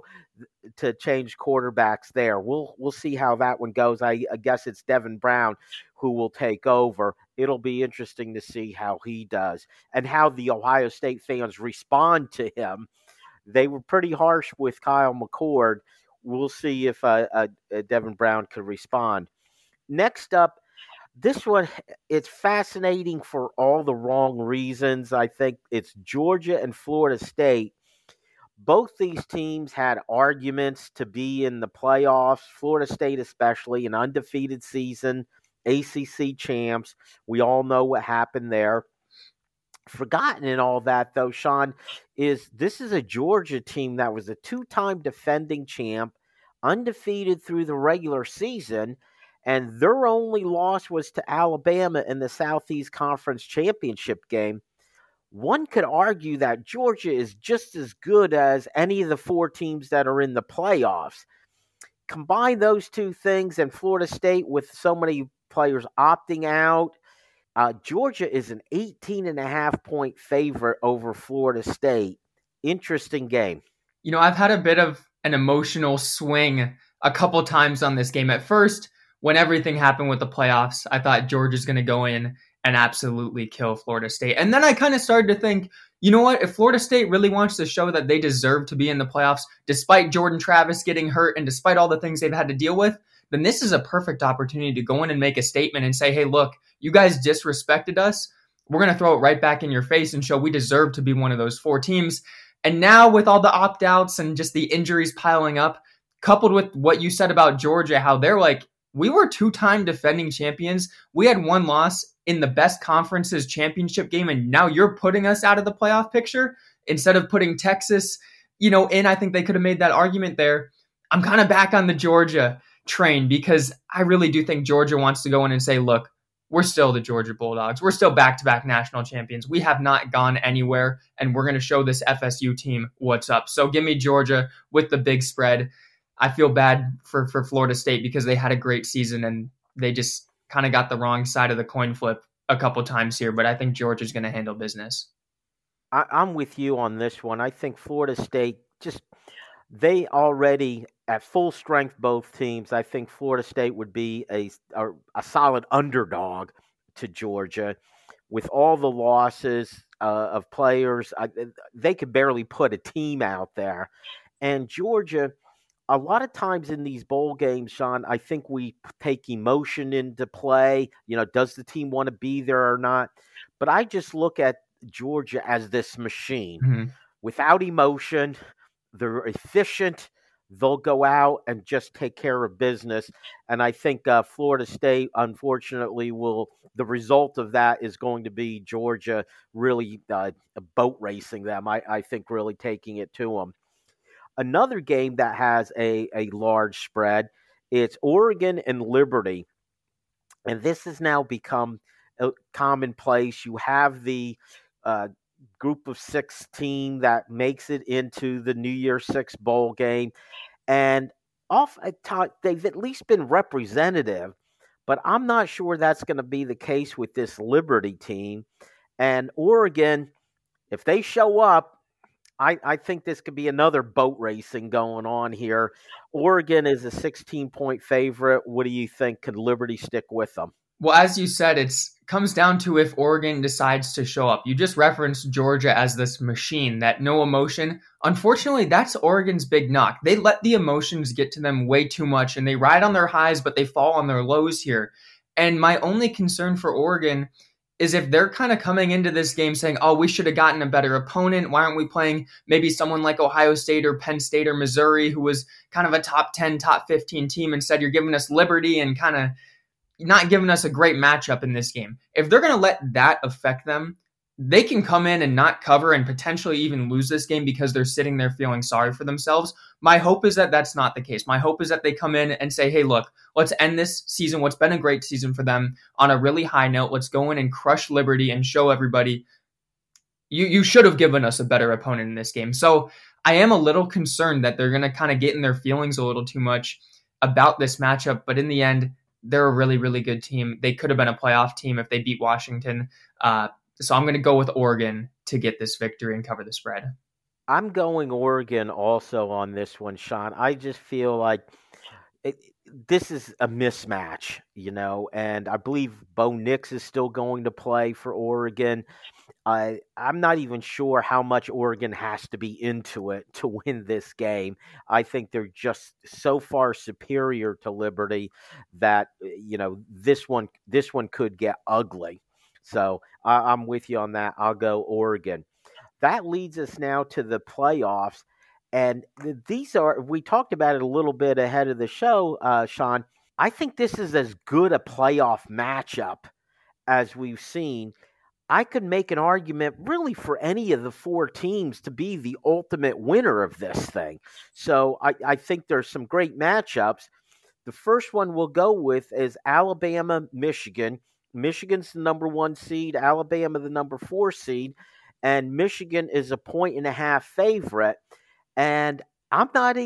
to change quarterbacks there. We'll see how that one goes. I guess it's Devin Brown who will take over. It'll be interesting to see how he does and how the Ohio State fans respond to him. They were pretty harsh with Kyle McCord. We'll see if Devin Brown could respond. Next up, this one, it's fascinating for all the wrong reasons. I think it's Georgia and Florida State. Both these teams had arguments to be in the playoffs, Florida State especially, an undefeated season, ACC champs. We all know what happened there. forgotten in all that, though, Sean, is this is a Georgia team that was a 2-time defending champ, undefeated through the regular season, and their only loss was to Alabama in the Southeast Conference Championship game. One could argue that Georgia is just as good as any of the 4 teams that are in the playoffs. Combine those two things, and Florida State, with so many players opting out, Georgia is an 18.5-point favorite over Florida State. Interesting game. I've had a bit of an emotional swing a couple times on this game. At first, when everything happened with the playoffs, I thought Georgia's going to go in and absolutely kill Florida State. And then I kind of started to think, you know what? If Florida State really wants to show that they deserve to be in the playoffs, despite Jordan Travis getting hurt and despite all the things they've had to deal with, then this is a perfect opportunity to go in and make a statement and say, hey, look, you guys disrespected us. We're going to throw it right back in your face and show we deserve to be one of those 4 teams. And now with all the opt-outs and just the injuries piling up, coupled with what you said about Georgia, how they're like, we were 2-time defending champions. We had 1 loss in the best conference's championship game, and now you're putting us out of the playoff picture instead of putting Texas, in. I think they could have made that argument there. I'm kind of back on the Georgia train because I really do think Georgia wants to go in and say, look, we're still the Georgia Bulldogs. We're still back-to-back national champions. We have not gone anywhere, and we're going to show this FSU team what's up. So give me Georgia with the big spread. I feel bad for Florida State because they had a great season, and they just kind of got the wrong side of the coin flip a couple times here, but I think Georgia's going to handle business. I'm with you on this one. I think Florida State they already at full strength, both teams. I think Florida State would be a solid underdog to Georgia with all the losses of players. They could barely put a team out there. And Georgia, a lot of times in these bowl games, Sean, I think we take emotion into play. Does the team want to be there or not? But I just look at Georgia as this machine without emotion. They're efficient. They'll go out and just take care of business. And I think Florida State, unfortunately, the result of that is going to be Georgia really boat racing them. I think really taking it to them. Another game that has a large spread, it's Oregon and Liberty. And this has now become a commonplace. You have the group of 6 team that makes it into the New Year's Six bowl game. And they've at least been representative, but I'm not sure that's going to be the case with this Liberty team. And Oregon, if they show up, I think this could be another boat racing going on here. Oregon is a 16-point favorite. What do you think? Could Liberty stick with them? Well, as you said, it comes down to if Oregon decides to show up. You just referenced Georgia as this machine, that no emotion. Unfortunately, that's Oregon's big knock. They let the emotions get to them way too much, and they ride on their highs, but they fall on their lows here. And my only concern for Oregon is if they're kind of coming into this game saying, oh, we should have gotten a better opponent. Why aren't we playing maybe someone like Ohio State or Penn State or Missouri, who was kind of a top 10, top 15 team? Instead, you're giving us Liberty and kind of not giving us a great matchup in this game. If they're going to let that affect them, they can come in and not cover and potentially even lose this game because they're sitting there feeling sorry for themselves. My hope is that that's not the case. My hope is that they come in and say, hey, look, let's end this season, what's been a great season for them, on a really high note. Let's go in and crush Liberty and show everybody you should have given us a better opponent in this game. So I am a little concerned that they're going to kind of get in their feelings a little too much about this matchup. But in the end, they're a really, really good team. They could have been a playoff team if they beat Washington. So I'm going to go with Oregon to get this victory and cover the spread. I'm going Oregon also on this one, Sean. I just feel like this is a mismatch, and I believe Bo Nix is still going to play for Oregon. I'm not even sure how much Oregon has to be into it to win this game. I think they're just so far superior to Liberty that, this one could get ugly. So I'm with you on that. I'll go Oregon. That leads us now to the playoffs. And we talked about it a little bit ahead of the show, Sean. I think this is as good a playoff matchup as we've seen. I could make an argument really for any of the four teams to be the ultimate winner of this thing. So I think there's some great matchups. The first one we'll go with is Alabama, Michigan. Michigan's the number 1 seed, Alabama the number 4 seed, and Michigan is a 1.5 favorite. And I'm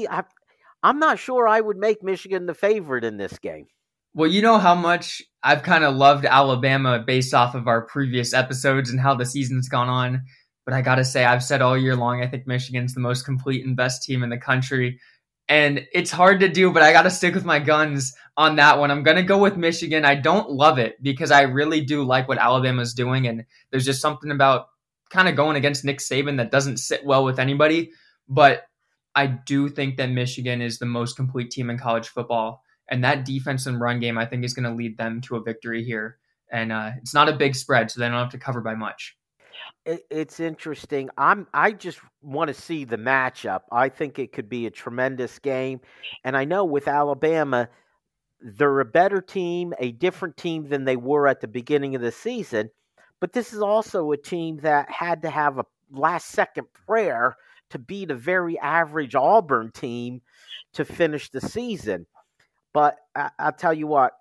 not sure I would make Michigan the favorite in this game. Well, you know how much I've kind of loved Alabama based off of our previous episodes and how the season's gone on. But I got to say, I've said all year long, I think Michigan's the most complete and best team in the country. And it's hard to do, but I got to stick with my guns on that one. I'm going to go with Michigan. I don't love it because I really do like what Alabama's doing. And there's just something about kind of going against Nick Saban that doesn't sit well with anybody. But I do think that Michigan is the most complete team in college football. And that defense and run game, I think, is going to lead them to a victory here. And it's not a big spread, so they don't have to cover by much. It's interesting. I just want to see the matchup. I think it could be a tremendous game. And I know with Alabama, they're a better team, a different team than they were at the beginning of the season. But this is also a team that had to have a last-second prayer to beat a very average Auburn team to finish the season. But I'll tell you what,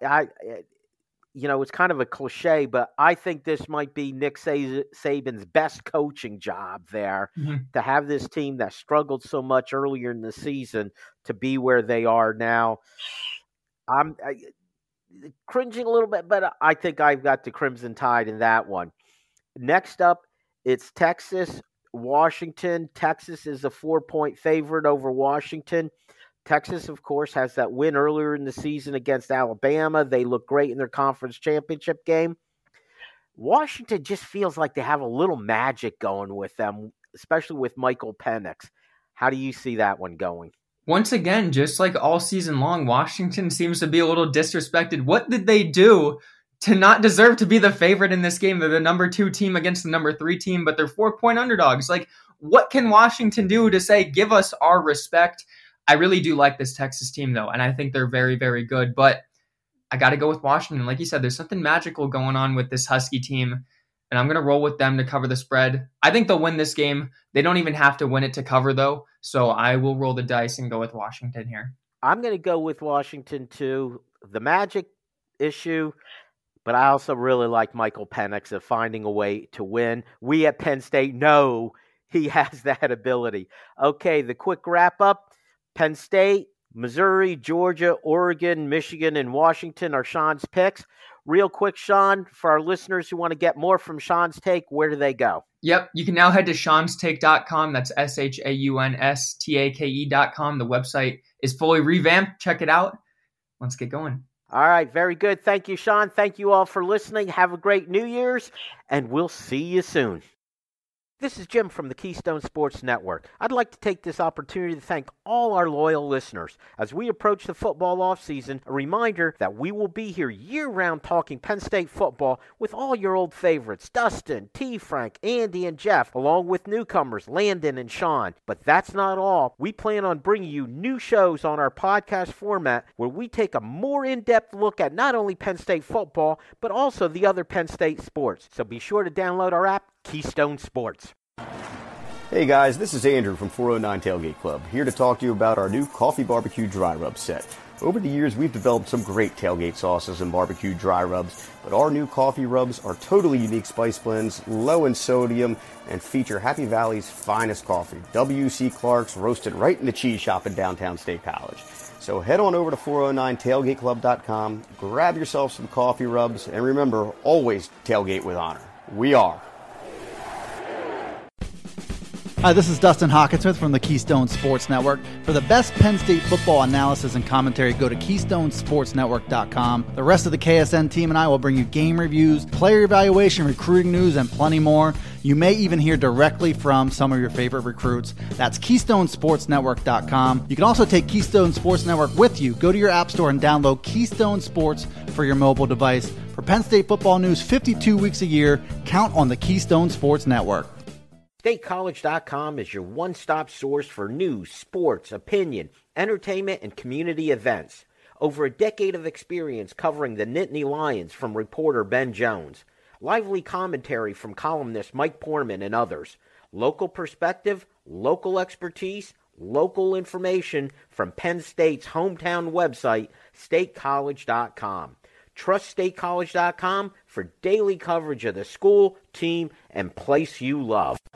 it's kind of a cliche, but I think this might be Nick Saban's best coaching job there, to have this team that struggled so much earlier in the season to be where they are now. I'm cringing a little bit, but I think I've got the Crimson Tide in that one. Next up, it's Texas, Washington. Texas is a 4-point favorite over Washington. Texas, of course, has that win earlier in the season against Alabama. They look great in their conference championship game. Washington just feels like they have a little magic going with them, especially with Michael Penix. How do you see that one going? Once again, just like all season long, Washington seems to be a little disrespected. What did they do to not deserve to be the favorite in this game? They're the number 2 team against the number 3 team, but they're 4-point underdogs. Like, what can Washington do to say, give us our respect? I really do like this Texas team, though, and I think they're very, very good. But I got to go with Washington. Like you said, there's something magical going on with this Husky team, and I'm going to roll with them to cover the spread. I think they'll win this game. They don't even have to win it to cover, though, so I will roll the dice and go with Washington here. I'm going to go with Washington, too. The magic issue, but I also really like Michael Penix of finding a way to win. We at Penn State know he has that ability. Okay, the quick wrap-up. Penn State, Missouri, Georgia, Oregon, Michigan, and Washington are Sean's picks. Real quick, Sean, for our listeners who want to get more from Sean's Take, where do they go? Yep, you can now head to Sean'sTake.com. That's ShaunStake.com. The website is fully revamped. Check it out. Let's get going. All right, very good. Thank you, Sean. Thank you all for listening. Have a great New Year's, and we'll see you soon. This is Jim from the Keystone Sports Network. I'd like to take this opportunity to thank all our loyal listeners. As we approach the football offseason, a reminder that we will be here year-round talking Penn State football with all your old favorites, Dustin, T. Frank, Andy, and Jeff, along with newcomers, Landon and Sean. But that's not all. We plan on bringing you new shows on our podcast format where we take a more in-depth look at not only Penn State football, but also the other Penn State sports. So be sure to download our app, Keystone Sports. Hey guys, this is Andrew from 409 Tailgate Club, here to talk to you about our new Coffee Barbecue Dry Rub set. Over the years, we've developed some great tailgate sauces and barbecue dry rubs, but our new coffee rubs are totally unique spice blends, low in sodium, and feature Happy Valley's finest coffee, W.C. Clark's, roasted right in the cheese shop in downtown State College. So head on over to 409tailgateclub.com, grab yourself some coffee rubs, and remember, always tailgate with honor. We are. Hi, this is Dustin Hawkinsmith from the Keystone Sports Network. For the best Penn State football analysis and commentary, go to KeystoneSportsNetwork.com. The rest of the KSN team and I will bring you game reviews, player evaluation, recruiting news, and plenty more. You may even hear directly from some of your favorite recruits. That's KeystoneSportsNetwork.com. You can also take Keystone Sports Network with you. Go to your app store and download Keystone Sports for your mobile device. For Penn State football news 52 weeks a year, count on the Keystone Sports Network. StateCollege.com is your one-stop source for news, sports, opinion, entertainment, and community events. Over a decade of experience covering the Nittany Lions from reporter Ben Jones. lively commentary from columnist Mike Poorman and others, local perspective, local expertise, local information from Penn State's hometown website, statecollege.com. Trust statecollege.com for daily coverage of the school, team, and place you love.